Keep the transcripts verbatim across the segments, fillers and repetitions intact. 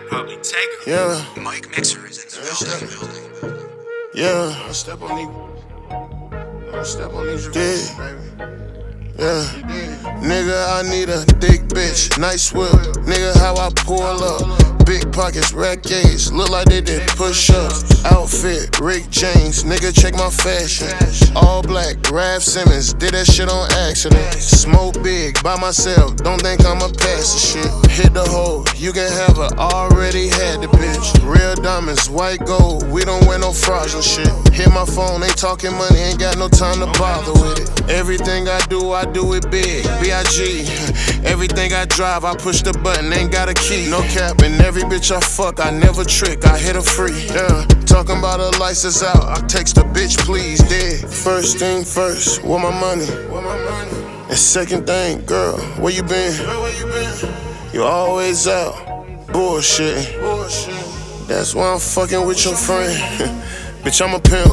Probably Taker. Yeah. Mike Mixer is in the building. Yeah. Don't step on these. Don't step on these Yeah. baby. Yeah. Nigga, I need a thick bitch. Nice whip. Nigga, how I pull up. Big pockets, rack gauge. Look like they did push ups. Outfit, Rick James. Nigga, check my fashion. All black, Raph Simmons. Did that shit on accident. Smoke big by myself. Don't think I'ma pass the shit. Hit the hole. You can have her. Already had the bitch. Real diamonds, white gold. We don't wear no fraudulent shit. Hit my phone, ain't talking money. Ain't got no time to bother with it. Everything I do, I do it big. B I G Everything I drive, I push the button, ain't got a key. No cap, and every bitch I fuck, I never trick, I hit her free. Yeah, talking about a license out, I text a bitch, please, dead. First thing first, where my money? Where my money? And second thing, girl, where you been? Girl, where you been? You always out, bullshitting. Bullshit. That's why I'm fucking with your friend. Bitch, I'm a pimp.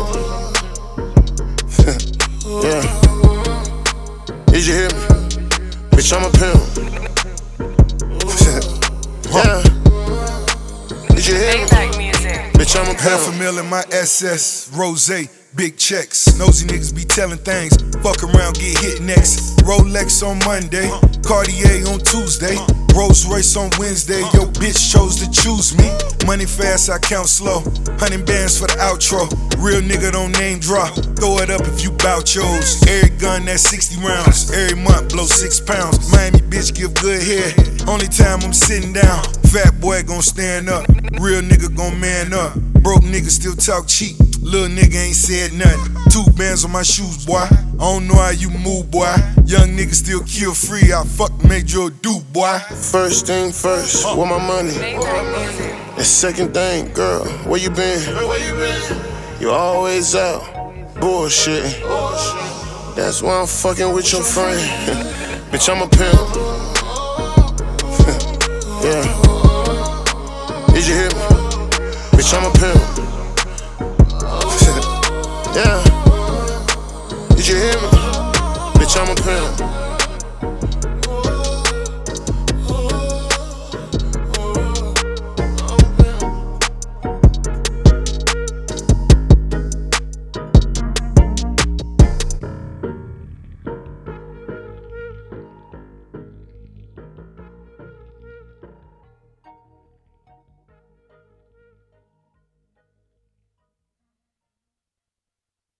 Yeah. Did you hear me? Bitch, I'm a pimp. Yeah. Did you hear me? Bitch, I'm a pimp. Half a mil in my S S, Rose, big checks. Nosy niggas be telling things. Fuck around, get hit next. Rolex on Monday, Cartier on Tuesday, Rolls Royce on Wednesday. Yo, bitch chose to choose me. Money fast, I count slow. Hundred bands for the outro. Real nigga don't name drop. Throw it up if you bout yours. Every gun that's sixty rounds. Every month blow six pounds. Miami bitch give good head. Only time I'm sitting down. Fat boy gon' stand up. Real nigga gon' man up. Broke nigga still talk cheap. Little nigga ain't said nothing. Two bands on my shoes, boy. I don't know how you move, boy. Young nigga still kill free. I fuck made you a do, boy. First thing first, where my money? And second thing, girl, where you been? You always out, bullshitting. That's why I'm fucking with your friend. Bitch, I'm a pimp. Yeah. Did you hear me? Bitch, I'm a pimp. Yeah. Did you hear me? Bitch, I'm a pimp.